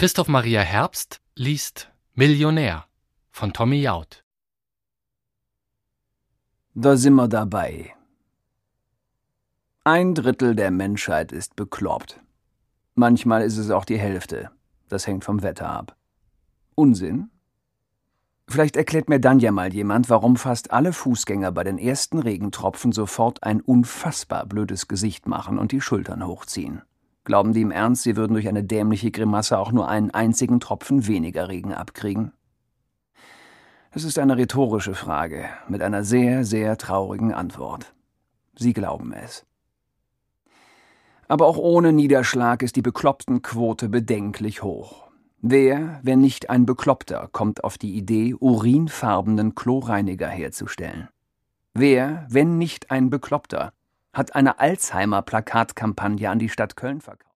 Christoph Maria Herbst liest Millionär von Tommy Jaud. Da sind wir dabei. 1/3 der Menschheit ist bekloppt. Manchmal ist es auch die Hälfte. Das hängt vom Wetter ab. Unsinn? Vielleicht erklärt mir dann ja mal jemand, warum fast alle Fußgänger bei den ersten Regentropfen sofort ein unfassbar blödes Gesicht machen und die Schultern hochziehen. Glauben die im Ernst, sie würden durch eine dämliche Grimasse auch nur einen einzigen Tropfen weniger Regen abkriegen? Es ist eine rhetorische Frage mit einer sehr, sehr traurigen Antwort. Sie glauben es. Aber auch ohne Niederschlag ist die Beklopptenquote bedenklich hoch. Wer, wenn nicht ein Bekloppter, kommt auf die Idee, urinfarbenen Kloreiniger herzustellen? Wer, wenn nicht ein Bekloppter, hat eine Alzheimer-Plakatkampagne an die Stadt Köln verkauft?